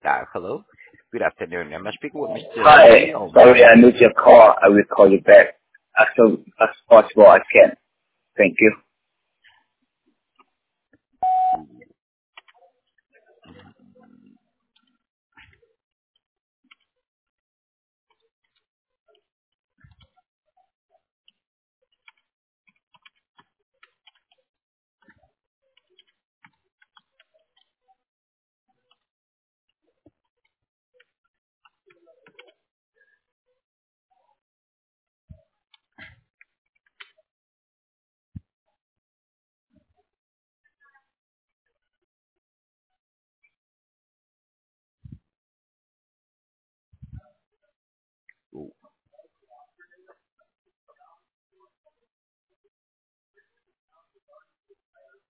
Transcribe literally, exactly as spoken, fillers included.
Uh, hello. Good afternoon. I'm speaking with Mister Hi. Leo. Sorry, I missed your call. I will call you back as soon as possible I can. Thank you.